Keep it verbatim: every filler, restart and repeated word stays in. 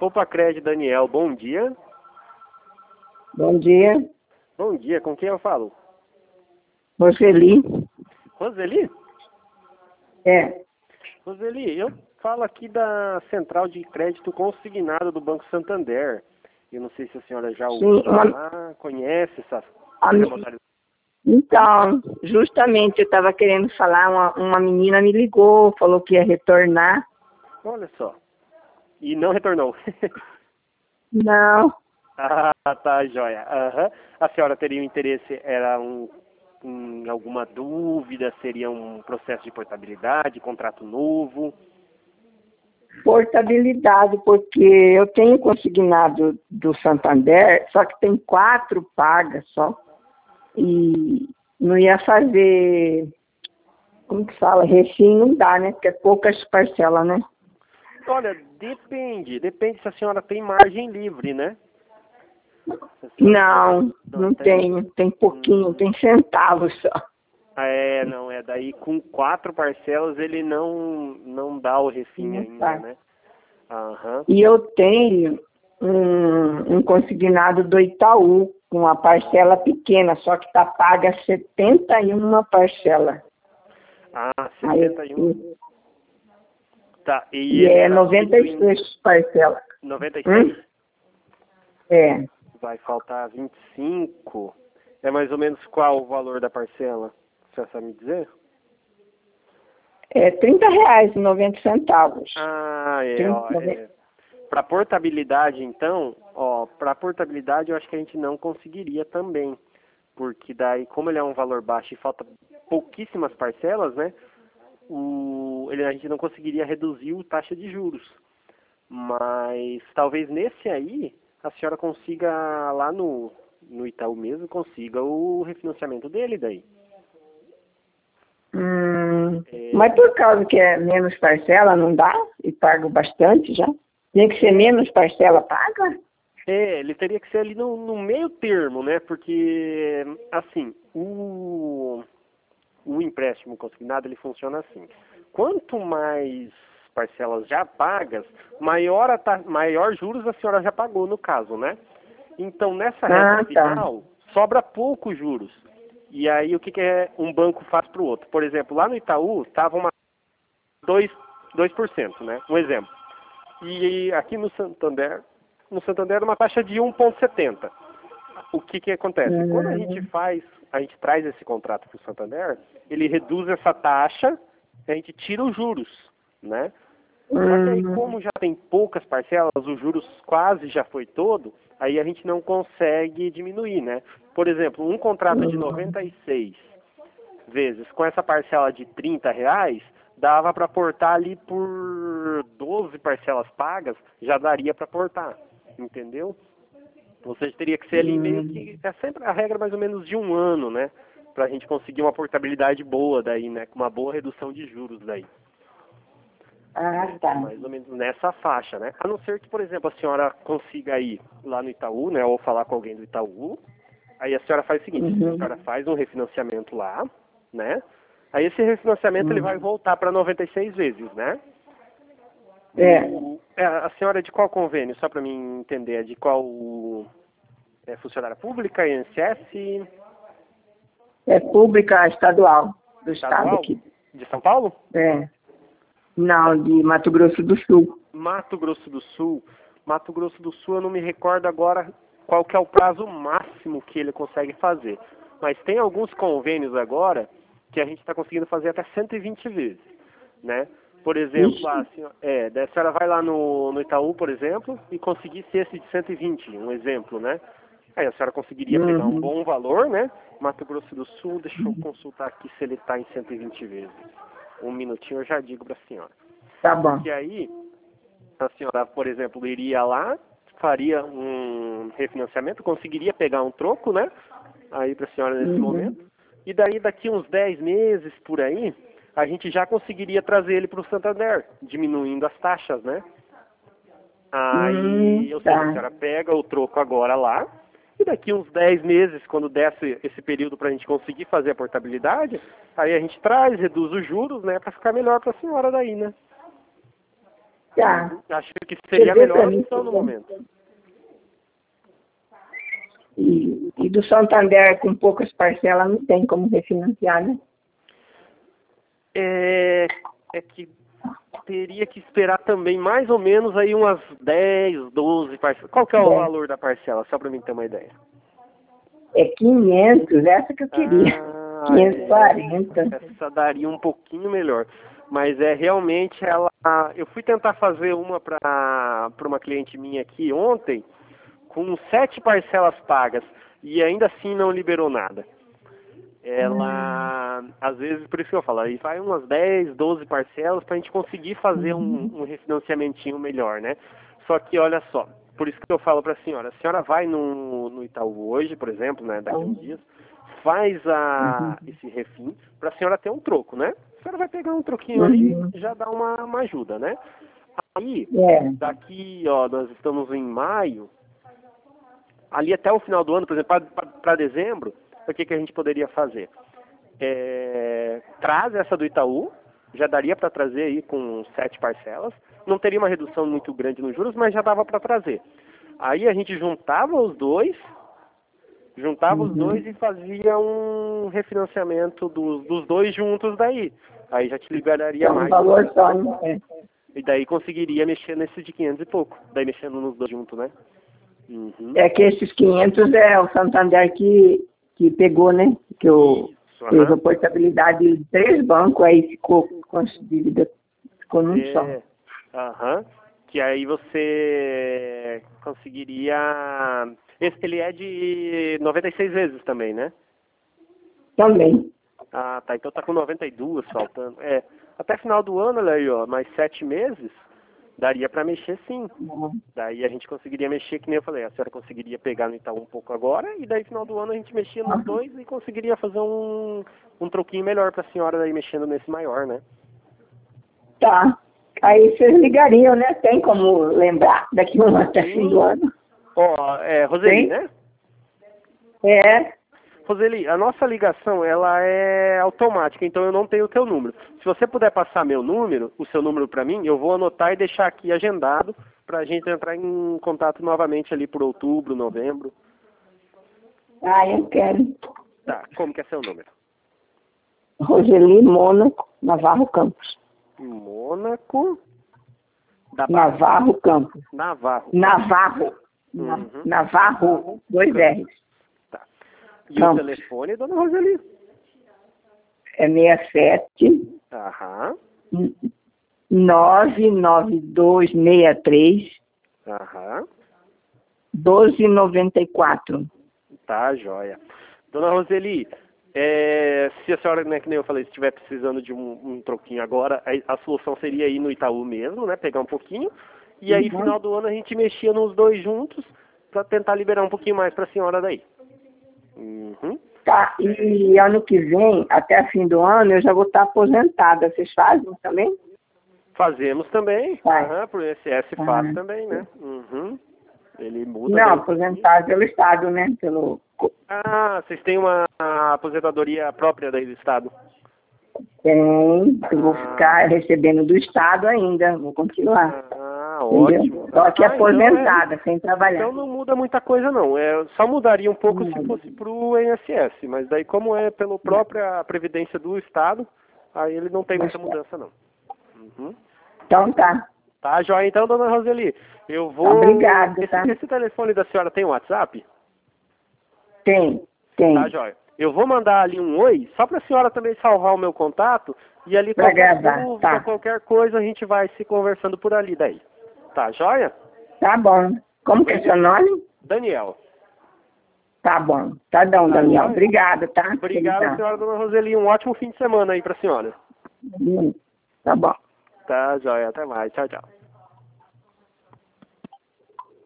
Poupa Crédito, Daniel, bom dia. Bom dia. Bom dia, com quem eu falo? Roseli. Roseli? É. Roseli, eu falo aqui da Central de Crédito Consignado do Banco Santander. Eu não sei se a senhora já ouviu Sim, uma... falar, conhece essa, a... essa modalidade. Então, justamente eu estava querendo falar, uma, uma menina me ligou, falou que ia retornar. Olha só. E não retornou. Não. Ah, tá, joia. Uhum. A senhora teria um interesse, era um, um, alguma dúvida, seria um processo de portabilidade, contrato novo? Portabilidade, porque eu tenho consignado do Santander, só que tem quatro pagas só. E não ia fazer, como que fala, refim não dá, né? Porque é poucas parcelas, né? Olha, depende, depende se a senhora tem margem livre, né? Não, não, não tem. tenho, tem pouquinho, Hum. tem centavos só. É, não, é daí com quatro parcelas ele não, não dá o refim Não ainda, tá. né? Aham. E eu tenho um, um consignado do Itaú, com uma parcela pequena, só que está paga setenta e uma parcela. Ah, Aí, setenta e um. Tá, e, e ele é tá noventa e seis em parcelas. noventa e seis? Hum? É. Vai faltar vinte e cinco. É mais ou menos qual o valor da parcela? Você sabe me dizer? É trinta reais e noventa centavos. Ah, é, trinta, ó, é. Para portabilidade, então, ó, para portabilidade eu acho que a gente não conseguiria também, porque daí, como ele é um valor baixo e falta pouquíssimas parcelas, né, o, ele, a gente não conseguiria reduzir o taxa de juros. Mas talvez nesse aí, a senhora consiga lá no, no Itaú mesmo, consiga o refinanciamento dele daí. Hum, É, mas por causa que é menos parcela, não dá? E pago bastante já? Tem que ser menos parcela paga? É, ele teria que ser ali no, no meio termo, né? Porque, assim, o, o empréstimo consignado, ele funciona assim. Quanto mais parcelas já pagas, maior, a ta, maior juros a senhora já pagou, no caso, né? Então, nessa reta Ah, tá. final, sobra poucos juros. E aí, o que, que é um banco faz para o outro? Por exemplo, lá no Itaú, estava uma dois por cento, né? Um exemplo. E aqui no Santander, no Santander era uma taxa de um vírgula setenta. O que que acontece? Quando a gente Hum, faz, a gente traz esse contrato para o Santander, ele reduz essa taxa, a gente tira os juros, né? Só que aí, hum, como já tem poucas parcelas, os juros quase já foi todo, aí a gente não consegue diminuir, né? Por exemplo, um contrato de hum, noventa e seis vezes com essa parcela de trinta reais, dava para portar ali por doze parcelas pagas, já daria para portar, entendeu? Ou seja, teria que ser ali meio hum. que, é sempre a regra mais ou menos de um ano, né? Para a gente conseguir uma portabilidade boa daí, né? Com uma boa redução de juros daí. Ah, tá. Mais ou menos nessa faixa, né? A não ser que, por exemplo, a senhora consiga ir lá no Itaú, né? Ou falar com alguém do Itaú. Aí a senhora faz o seguinte, a Uhum. senhora faz um refinanciamento lá, né? Aí esse refinanciamento ele vai Uhum. voltar para noventa e seis vezes, né? É, O, é, a senhora é de qual convênio? Só para mim entender, é de qual é, funcionária pública, I N S S, é pública estadual do estado estadual? aqui. De São Paulo? É. Não, de Mato Grosso do Sul. Mato Grosso do Sul. Mato Grosso do Sul, eu não me recordo agora qual que é o prazo máximo que ele consegue fazer. Mas tem alguns convênios agora que a gente está conseguindo fazer até cento e vinte vezes, né? Por exemplo, Ixi. assim, é, daí a senhora vai lá no, no Itaú, por exemplo, e conseguir ser esse de cento e vinte, um exemplo, né? Aí a senhora conseguiria pegar um Uhum. bom valor, né? Mato Grosso do Sul, deixa eu consultar aqui se ele está em cento e vinte vezes. Um minutinho eu já digo para a senhora. Tá bom. Porque aí, a senhora, por exemplo, iria lá, faria um refinanciamento, conseguiria pegar um troco, né? Aí para a senhora nesse Uhum. momento. E daí, daqui uns dez meses por aí, a gente já conseguiria trazer ele para o Santander, diminuindo as taxas, né? Hum, Aí, ou seja, a tá. senhora pega o troco agora lá, e daqui uns dez meses, quando desce esse período para a gente conseguir fazer a portabilidade, aí a gente traz, reduz os juros, né? Para ficar melhor para a senhora daí, né? Tá. Acho que seria a Você vê pra melhor mim, opção no tá? momento. E, e do Santander com poucas parcelas não tem como refinanciar, né? É, é que teria que esperar também mais ou menos aí umas dez, doze parcelas. Qual que é o É. valor da parcela, só para mim ter uma ideia? É quinhentos, essa que eu queria. Ah, quinhentos e quarenta. é, essa daria um pouquinho melhor. Mas é realmente ela. Eu fui tentar fazer uma para para uma cliente minha aqui ontem, com sete parcelas pagas, e ainda assim não liberou nada. Ela, hum. às vezes, por isso que eu falo, aí vai umas dez, doze parcelas para a gente conseguir fazer um, um refinanciamentinho melhor, né? Só que olha só, por isso que eu falo para a senhora, a senhora vai no, no Itaú hoje, por exemplo, né, daqui a uns dias, faz a, esse refim para a senhora ter um troco, né? A senhora vai pegar um troquinho ali, já dá uma, uma ajuda, né? Aí, daqui, ó, nós estamos em maio, ali até o final do ano, por exemplo, para dezembro, o que, que a gente poderia fazer? É, traz essa do Itaú, já daria para trazer aí com sete parcelas, não teria uma redução muito grande nos juros, mas já dava para trazer. Aí a gente juntava os dois, juntava uhum. os dois e fazia um refinanciamento dos, dos dois juntos daí. Aí já te liberaria é um mais. Valor só, né? E daí conseguiria mexer nesse de quinhentos e pouco, daí mexendo nos dois juntos, né? Uhum. É que esses quinhentos é o Santander que, que pegou, né? Que eu Isso, fez uhum. a portabilidade de três bancos, aí ficou com as dívidas, ficou num é, só. Aham. Que aí você conseguiria... Esse, ele é de noventa e seis vezes também, né? Também. Ah, tá. Então tá com noventa e duas faltando. É, até final do ano, olha aí, ó, mais sete meses, daria para mexer sim. Uhum. Daí a gente conseguiria mexer, que nem eu falei, a senhora conseguiria pegar no Itaú um pouco agora, e daí final do ano a gente mexia nos dois e conseguiria fazer um, um troquinho melhor para a senhora daí mexendo nesse maior, né? Tá. Aí vocês ligariam, né? Tem como lembrar daqui um até fim do ano? Ó, é, Roseli, né? É. Roseli, a nossa ligação, ela é automática, então eu não tenho o teu número. Se você puder passar meu número, o seu número para mim, eu vou anotar e deixar aqui agendado para a gente entrar em contato novamente ali por outubro, novembro. Ah, eu quero. Tá, como que é seu número? Roseli Mônaco, Navarro Campos. Mônaco... Da Navarro Campos. Navarro. Navarro. Uhum. Navarro, dois R's. Tá. E Campos. O telefone, dona Roseli? É sessenta e sete. Aham. nove nove dois seis três. Aham. doze noventa e quatro. Tá, joia. Dona Roseli, é, se a senhora, né, que nem eu falei, se estiver precisando de um, um troquinho agora, a, a solução seria ir no Itaú mesmo, né, pegar um pouquinho, e aí, uhum. final do ano, a gente mexia nos dois juntos para tentar liberar um pouquinho mais para a senhora daí. Uhum. Tá, e ano que vem, até fim do ano, eu já vou estar aposentada. Vocês fazem também? Fazemos também, uhum, por I N S S uhum. faz também, né? Uhum. Ele muda. Não, aposentado pelo Estado, né? Pelo... Ah, vocês têm uma aposentadoria própria daí do Estado? Tem, eu vou ah. ficar recebendo do Estado ainda, vou continuar. Ah, ótimo. Só que ah, aposentada, então é... sem trabalhar. Então não muda muita coisa não, é, só mudaria um pouco hum. se fosse para o I N S S, mas daí como é pela própria Previdência do Estado, aí ele não tem muita mudança não. Uhum. Então tá. Tá, joia. Então, dona Roseli, eu vou... Obrigada, esse, tá? esse telefone da senhora tem WhatsApp? Tem, tem. Tá, joia. Eu vou mandar ali um oi, só para a senhora também salvar o meu contato, e ali pra qualquer gravar, dúvida, tá. qualquer coisa, a gente vai se conversando por ali daí. Tá, joia? Tá bom. Como que é seu nome? Daniel. Tá bom. Tá bom, tá, Daniel. Joia? Obrigado, tá? Obrigado, tá. Senhora dona Roseli. Um ótimo fim de semana aí para a senhora. Hum, tá bom. Tá, joia. Até mais. Tchau, tchau.